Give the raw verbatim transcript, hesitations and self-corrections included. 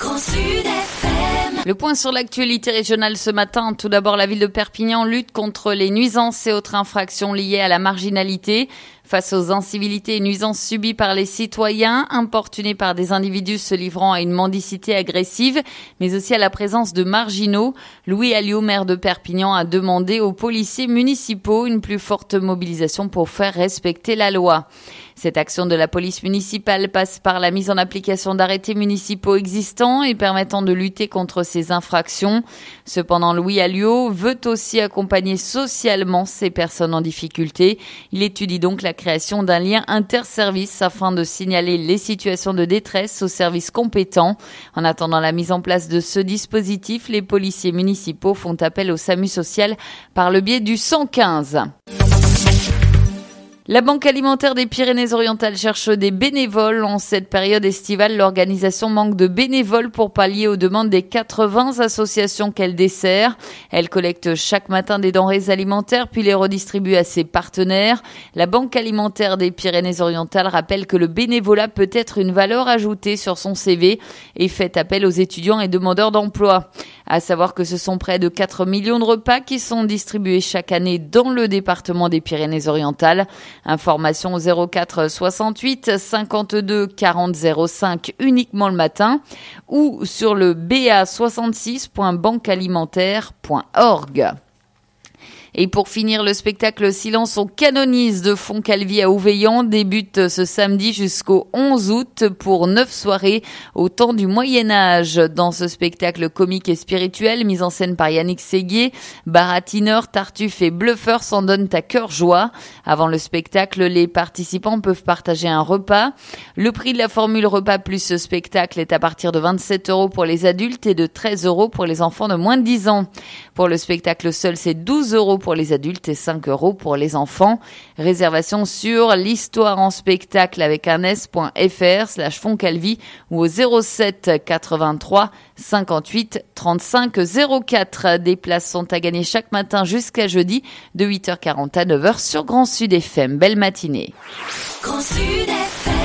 Grand Sud F M. Le point sur l'actualité régionale ce matin. Tout d'abord, la ville de Perpignan lutte contre les nuisances et autres infractions liées à la marginalité. Face aux incivilités et nuisances subies par les citoyens, importunés par des individus se livrant à une mendicité agressive, mais aussi à la présence de marginaux, Louis Alliot, maire de Perpignan, a demandé aux policiers municipaux une plus forte mobilisation pour faire respecter la loi. Cette action de la police municipale passe par la mise en application d'arrêtés municipaux existants et permettant de lutter contre ces infractions. Cependant, Louis Alliot veut aussi accompagner socialement ces personnes en difficulté. Il étudie donc la création d'un lien interservice afin de signaler les situations de détresse aux services compétents. En attendant la mise en place de ce dispositif, les policiers municipaux font appel au SAMU social par le biais du cent quinze. La Banque alimentaire des Pyrénées-Orientales cherche des bénévoles. En cette période estivale, l'organisation manque de bénévoles pour pallier aux demandes des quatre-vingts associations qu'elle dessert. Elle collecte chaque matin des denrées alimentaires puis les redistribue à ses partenaires. La Banque alimentaire des Pyrénées-Orientales rappelle que le bénévolat peut être une valeur ajoutée sur son C V et fait appel aux étudiants et demandeurs d'emploi. À savoir que ce sont près de quatre millions de repas qui sont distribués chaque année dans le département des Pyrénées-Orientales. Information au zéro quatre soixante-huit cinquante-deux quarante zéro cinq uniquement le matin ou sur le b a soixante-six point banque alimentaire point org. Et pour finir, le spectacle Silence on canonise de Fontcalvi à Ouveillan débute ce samedi jusqu'au onze août pour neuf soirées au temps du Moyen-Âge. Dans ce spectacle comique et spirituel, mis en scène par Yannick Séguier, baratineurs, tartuffes et bluffeurs s'en donnent à cœur joie. Avant le spectacle, les participants peuvent partager un repas. Le prix de la formule repas plus spectacle est à partir de vingt-sept euros pour les adultes et de treize euros pour les enfants de moins de dix ans. Pour le spectacle seul, c'est douze euros pour les adultes et cinq euros pour les enfants. Réservation sur l'histoire en spectacle avec un s.fr slash Fontcalvi ou au zéro sept quatre-vingt-trois cinquante-huit trente-cinq zéro quatre. Des places sont à gagner chaque matin jusqu'à jeudi de huit heures quarante à neuf heures sur Grand Sud F M. Belle matinée. Grand Sud F M.